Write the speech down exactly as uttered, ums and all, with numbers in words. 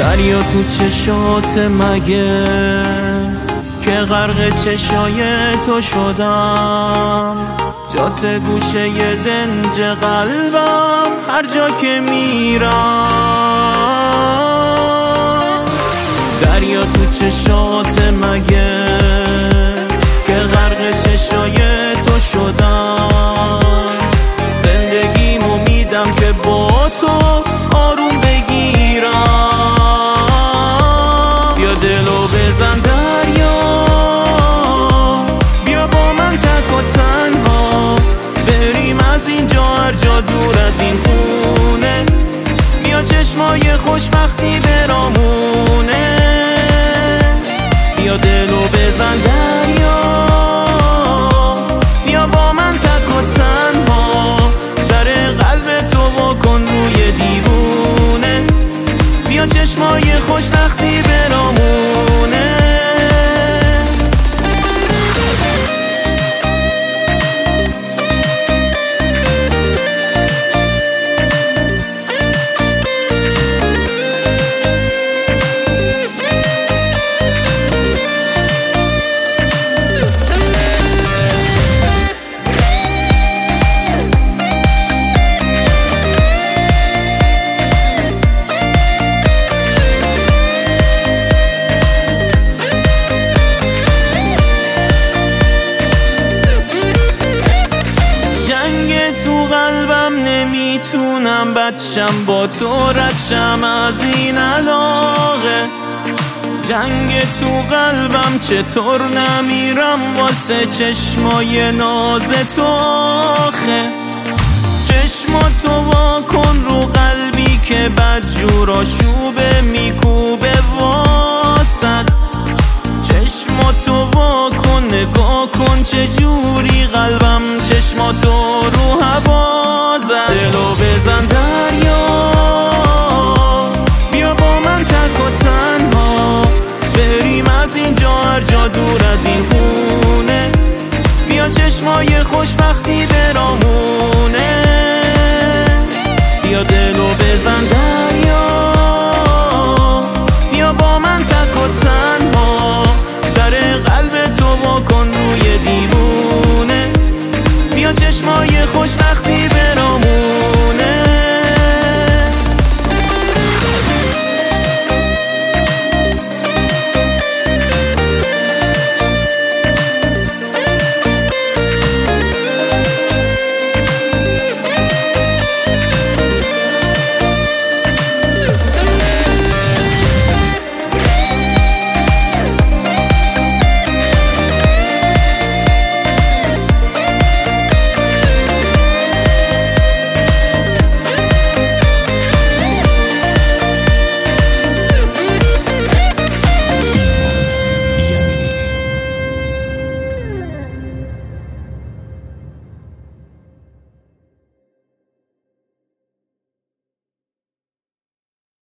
دریا تو چشات مگه که غرق چشای تو شدم، جات گوشه ی دنج قلبم هر جا که میرم. دریا تو چشات مگه که غرق چشای تو شدم، زندگیمو میدم که با تو آروم بگیرم. بیا دلو بزن دریا، بیا با من تک و تنها بریم از اینجا هر جا دور از این خونه. بیا چشمای خوشبختی برامونه، بیا دلو بزن دریا، بیا با من تک و تنها در قلب تو بکن روی دیوونه. بیا چشمای خوشبختی برامونه. تو قلبم نمیتونم بدشم با تو ردشم از این علاقه. جنگ تو قلبم چطور نمیرم واسه چشمای ناز تو آخه. چشماتو واکن رو قلبی که بدجور آشوبه میکوبه واسد. چشماتو واکن نگاه کن چجوری قلبم چشماتو رو هوا زد. دلو بزن دریا، بیا با من تک و تنها بریم از اینجا هر جا دور از این خونه. بیا چشمای خوشبختی برامونه، بیا دلو بزن دریا.